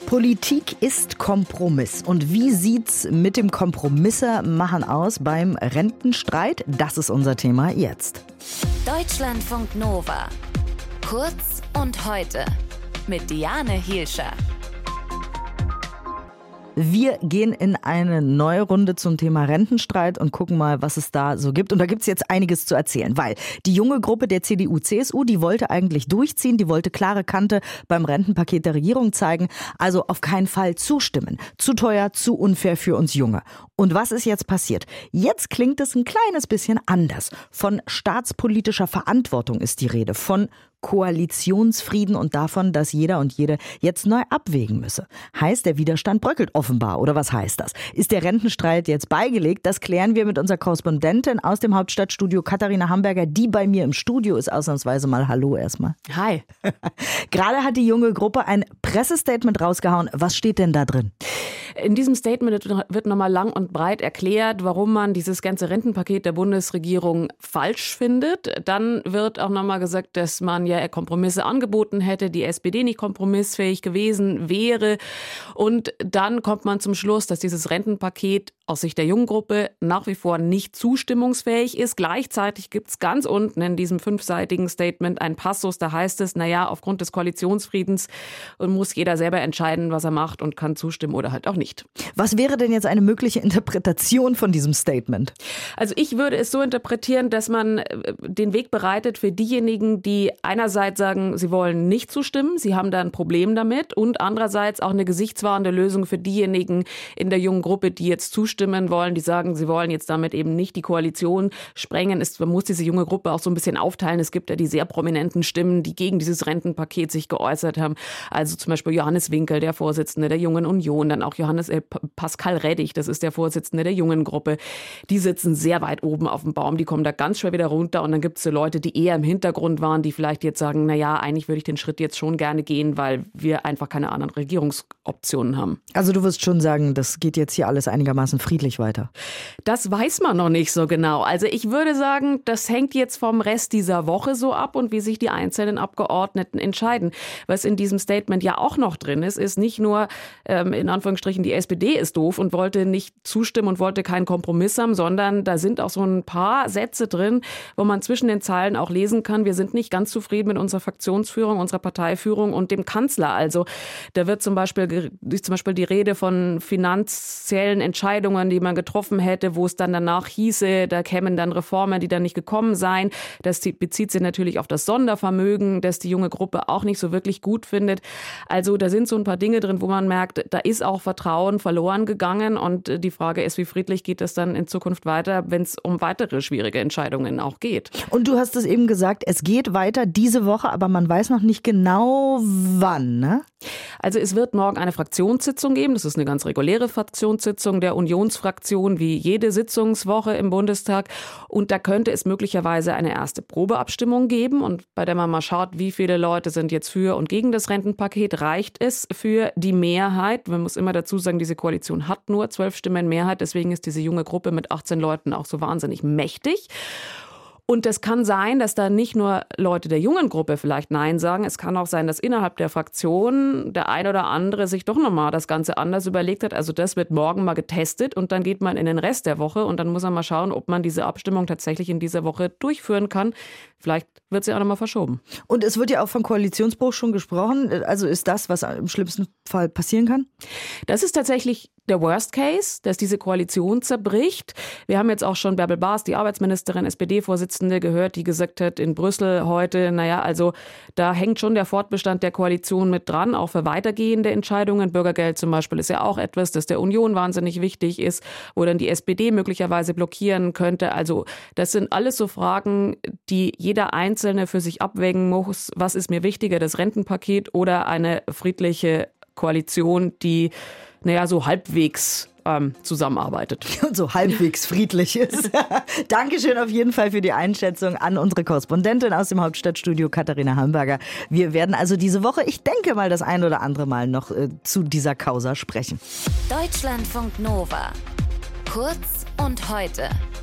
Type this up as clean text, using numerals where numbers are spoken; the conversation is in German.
Politik ist Kompromiss. Und wie sieht's mit dem Kompromisse-Machen aus beim Rentenstreit? Das ist unser Thema jetzt. Deutschlandfunk Nova. Kurz und heute mit Diane Hielscher. Wir gehen in eine neue Runde zum Thema Rentenstreit und gucken mal, was es da so gibt. Und da gibt es jetzt einiges zu erzählen, weil die junge Gruppe der CDU-CSU, die wollte eigentlich durchziehen, die wollte klare Kante beim Rentenpaket der Regierung zeigen. Also auf keinen Fall zustimmen. Zu teuer, zu unfair für uns Junge. Und was ist jetzt passiert? Jetzt klingt es ein kleines bisschen anders. Von staatspolitischer Verantwortung ist die Rede, von Koalitionsfrieden und davon, dass jeder und jede jetzt neu abwägen müsse. Heißt, der Widerstand bröckelt offenbar, oder was heißt das? Ist der Rentenstreit jetzt beigelegt? Das klären wir mit unserer Korrespondentin aus dem Hauptstadtstudio, Katharina Hamburger, die bei mir im Studio ist. Ausnahmsweise mal Hallo erstmal. Hi. Gerade hat die junge Gruppe ein Pressestatement rausgehauen. Was steht denn da drin? In diesem Statement wird nochmal lang und breit erklärt, warum man dieses ganze Rentenpaket der Bundesregierung falsch findet. Dann wird auch nochmal gesagt, dass man ja Kompromisse angeboten hätte, die SPD nicht kompromissfähig gewesen wäre. Und dann kommt man zum Schluss, dass dieses Rentenpaket aus Sicht der jungen Gruppe nach wie vor nicht zustimmungsfähig ist. Gleichzeitig gibt es ganz unten in diesem 5-seitigen Statement einen Passus, da heißt es, aufgrund des Koalitionsfriedens muss jeder selber entscheiden, was er macht und kann zustimmen oder halt auch nicht. Was wäre denn jetzt eine mögliche Interpretation von diesem Statement? Also ich würde es so interpretieren, dass man den Weg bereitet für diejenigen, die einerseits sagen, sie wollen nicht zustimmen, sie haben da ein Problem damit, und andererseits auch eine gesichtswahrende Lösung für diejenigen in der jungen Gruppe, die jetzt zustimmen wollen, die sagen, sie wollen jetzt damit eben nicht die Koalition sprengen. Man muss diese junge Gruppe auch so ein bisschen aufteilen. Es gibt ja die sehr prominenten Stimmen, die gegen dieses Rentenpaket sich geäußert haben. Also zum Beispiel Johannes Winkel, der Vorsitzende der Jungen Union, dann auch Pascal Reddig, das ist der Vorsitzende der jungen Gruppe. Die sitzen sehr weit oben auf dem Baum, die kommen da ganz schwer wieder runter, und dann gibt es so Leute, die eher im Hintergrund waren, die vielleicht jetzt sagen, eigentlich würde ich den Schritt jetzt schon gerne gehen, weil wir einfach keine anderen Regierungsoptionen haben. Also du wirst schon sagen, das geht jetzt hier alles einigermaßen friedlich weiter. Das weiß man noch nicht so genau. Also ich würde sagen, das hängt jetzt vom Rest dieser Woche so ab und wie sich die einzelnen Abgeordneten entscheiden. Was in diesem Statement ja auch noch drin ist nicht nur, in Anführungsstrichen, die SPD ist doof und wollte nicht zustimmen und wollte keinen Kompromiss haben, sondern da sind auch so ein paar Sätze drin, wo man zwischen den Zeilen auch lesen kann, wir sind nicht ganz zufrieden mit unserer Fraktionsführung, unserer Parteiführung und dem Kanzler. Also da wird zum Beispiel die Rede von finanziellen Entscheidungen, die man getroffen hätte, wo es dann danach hieße, da kämen dann Reformen, die dann nicht gekommen seien. Das bezieht sich natürlich auf das Sondervermögen, das die junge Gruppe auch nicht so wirklich gut findet. Also da sind so ein paar Dinge drin, wo man merkt, da ist auch Vertrauen verloren gegangen, und die Frage ist, wie friedlich geht das dann in Zukunft weiter, wenn es um weitere schwierige Entscheidungen auch geht. Und du hast es eben gesagt, es geht weiter diese Woche, aber man weiß noch nicht genau wann, ne? Also es wird morgen eine Fraktionssitzung geben. Das ist eine ganz reguläre Fraktionssitzung der Unionsfraktion, wie jede Sitzungswoche im Bundestag. Und da könnte es möglicherweise eine erste Probeabstimmung geben, und bei der man mal schaut, wie viele Leute sind jetzt für und gegen das Rentenpaket. Reicht es für die Mehrheit? Man muss immer dazu sagen, diese Koalition hat nur 12 Stimmen Mehrheit. Deswegen ist diese junge Gruppe mit 18 Leuten auch so wahnsinnig mächtig. Und es kann sein, dass da nicht nur Leute der jungen Gruppe vielleicht Nein sagen. Es kann auch sein, dass innerhalb der Fraktion der ein oder andere sich doch nochmal das Ganze anders überlegt hat. Also das wird morgen mal getestet, und dann geht man in den Rest der Woche, und dann muss man mal schauen, ob man diese Abstimmung tatsächlich in dieser Woche durchführen kann. Vielleicht wird sie auch nochmal verschoben. Und es wird ja auch von Koalitionsbruch schon gesprochen. Also ist das, was im schlimmsten Fall passieren kann? Das ist tatsächlich der Worst Case, dass diese Koalition zerbricht. Wir haben jetzt auch schon Bärbel Baas, die Arbeitsministerin, SPD-Vorsitzende, gehört, die gesagt hat in Brüssel heute, also da hängt schon der Fortbestand der Koalition mit dran, auch für weitergehende Entscheidungen. Bürgergeld zum Beispiel ist ja auch etwas, das der Union wahnsinnig wichtig ist, wo dann die SPD möglicherweise blockieren könnte. Also das sind alles so Fragen, die jeder Einzelne für sich abwägen muss. Was ist mir wichtiger, das Rentenpaket oder eine friedliche Koalition, die so halbwegs zusammenarbeitet. Und so halbwegs friedlich ist. Dankeschön auf jeden Fall für die Einschätzung an unsere Korrespondentin aus dem Hauptstadtstudio, Katharina Hamburger. Wir werden also diese Woche, ich denke mal, das ein oder andere Mal noch zu dieser Causa sprechen. Deutschlandfunk Nova. Kurz und heute.